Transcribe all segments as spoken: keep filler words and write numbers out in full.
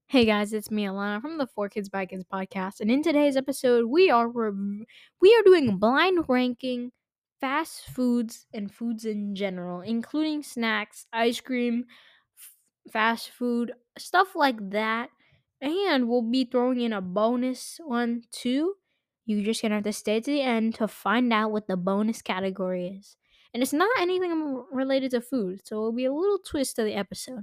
Hey guys, it's me Alana from the Four Kids by Kids podcast, and in today's episode, we are rev- we are doing blind ranking fast foods and foods in general, including snacks, ice cream, f- fast food, stuff like that, and we'll be throwing in a bonus one too. You're just gonna have to stay to the end to find out what the bonus category is, and it's not anything related to food, so it'll be a little twist to the episode.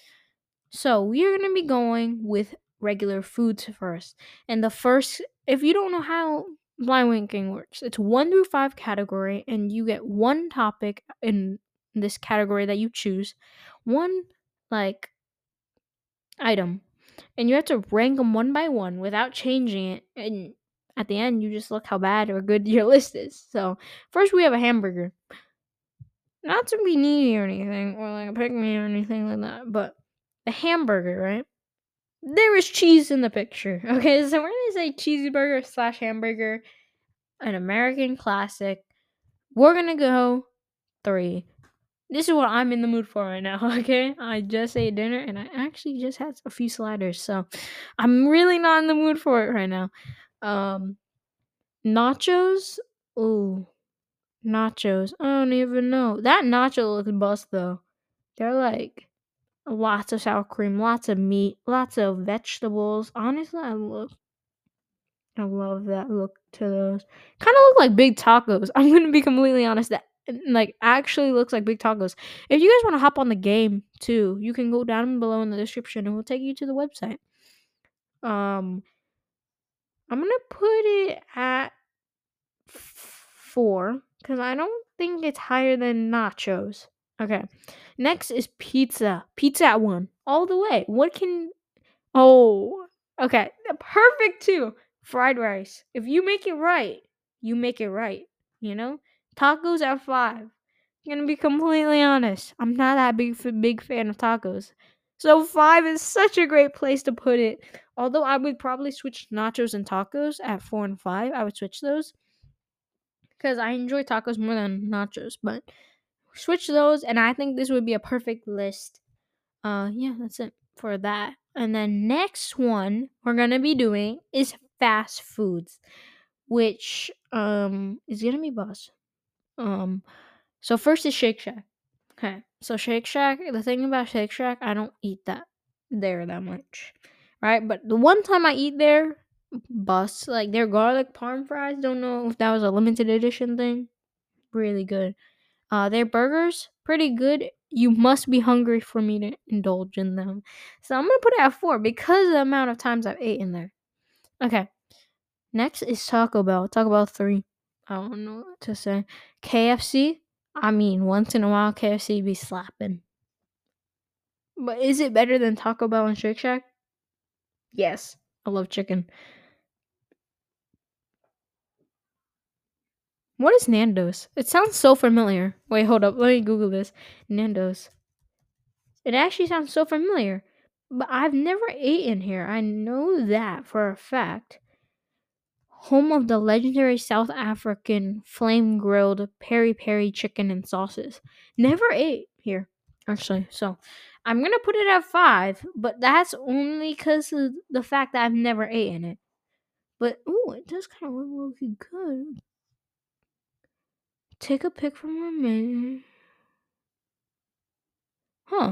So we are going to be going with regular foods first. And the first, if you don't know how blind ranking works, it's one through five category, and you get one topic in this category that you choose, one like item, and you have to rank them one by one without changing it. And at the end, you just look how bad or good your list is. So first, we have a hamburger. Not to be needy or anything, or like a pick me or anything like that, but the hamburger, right? There is cheese in the picture. Okay, so we're gonna say cheeseburger slash hamburger, an American classic. We're gonna go three. This is what I'm in the mood for right now. Okay, I just ate dinner and I actually just had a few sliders, so I'm really not in the mood for it right now. Um, nachos. Ooh, nachos. I don't even know. That nacho looks bust though. They're like lots of sour cream, lots of meat, lots of vegetables. Honestly, I love I love that look to those. Kind of look like big tacos. I'm gonna be completely honest. That like actually looks like big tacos. If you guys want to hop on the game too, you can go down below in the description and we'll take you to the website. Um, I'm gonna put it at f- four because I don't think it's higher than nachos. Okay. Next is pizza. Pizza at one, all the way. What can Oh, okay. Perfect too. Fried rice. If you make it right, you make it right. You know, tacos at five. I'm gonna be completely honest. I'm not that big big fan of tacos, so five is such a great place to put it. Although I would probably switch nachos and tacos at four and five. I would switch those because I enjoy tacos more than nachos. But switch those, and I think this would be a perfect list. Uh, yeah, that's it for that. And then next one we're gonna be doing is fast foods, which um is gonna be boss. Um, so first is Shake Shack. Okay, so Shake Shack. The thing about Shake Shack, I don't eat that there that much, right? But the one time I eat there, bust like their garlic parm fries. Don't know if that was a limited edition thing. Really good. Uh, their burgers, pretty good. You must be hungry for me to indulge in them. So I'm gonna put it at four because of the amount of times I've eaten there. Okay. Next is Taco Bell. Taco Bell three. I don't know what to say. K F C. I mean, once in a while K F C be slapping. But is it better than Taco Bell and Shake Shack? Yes. I love chicken. What is Nando's? It sounds so familiar. Wait, hold up. Let me Google this. Nando's. It actually sounds so familiar, but I've never eaten here. I know that for a fact. Home of the legendary South African flame grilled peri peri chicken and sauces. Never ate here, actually. So I'm gonna put it at five, but that's only because of the fact that I've never eaten it. But ooh, it does kind of look really good. Take a pic from our menu. Huh.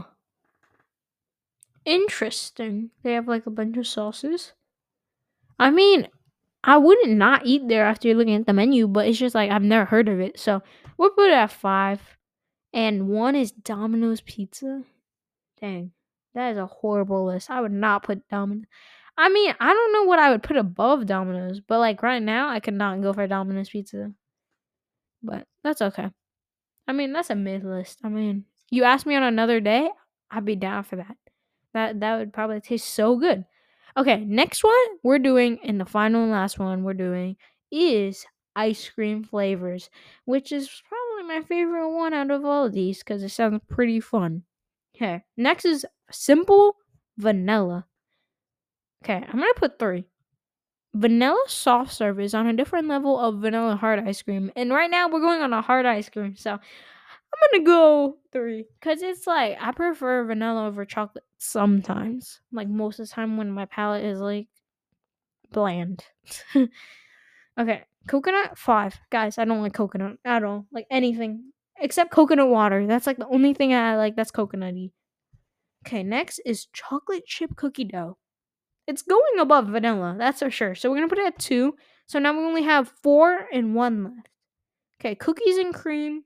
Interesting. They have like a bunch of sauces. I mean, I wouldn't not eat there after looking at the menu, but it's just like I've never heard of it. So we'll put it at five. And one is Domino's Pizza. Dang. That is a horrible list. I would not put Domino's. I mean, I don't know what I would put above Domino's, but like right now, I could not go for Domino's Pizza. But that's okay. I mean, that's a mid list. I mean, you ask me on another day, I'd be down for that. That that would probably taste so good. Okay, next one we're doing, and the final and last one we're doing is ice cream flavors, which is probably my favorite one out of all of these because it sounds pretty fun. Okay, next is simple vanilla. Okay, I'm gonna put three. Vanilla soft serve is on a different level of vanilla hard ice cream, and right now we're going on a hard ice cream, so I'm gonna go three. Cause it's like I prefer vanilla over chocolate sometimes. Like most of the time when my palate is like bland. Okay, coconut five. Guys, I don't like coconut at all. Like anything except coconut water. That's like the only thing I like that's coconutty. Okay, next is chocolate chip cookie dough. It's going above vanilla, that's for sure. So we're gonna put it at two. So now we only have four and one left. Okay, cookies and cream.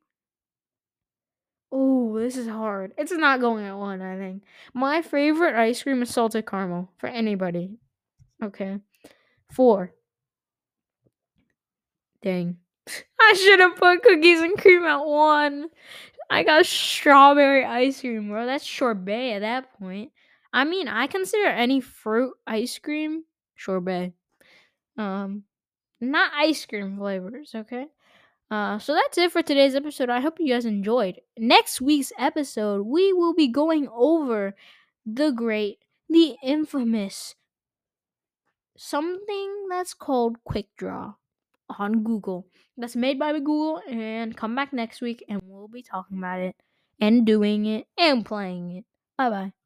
Oh, this is hard. It's not going at one, I think. My favorite ice cream is salted caramel for anybody. Okay. Four. Dang. I should have put cookies and cream at one. I got strawberry ice cream, bro. That's sorbet at that point. I mean, I consider any fruit ice cream sorbet. Um, not ice cream flavors, okay? Uh, so that's it for today's episode. I hope you guys enjoyed. Next week's episode, we will be going over the great, the infamous, something that's called Quick Draw on Google. That's made by Google. And come back next week and we'll be talking about it and doing it and playing it. Bye bye.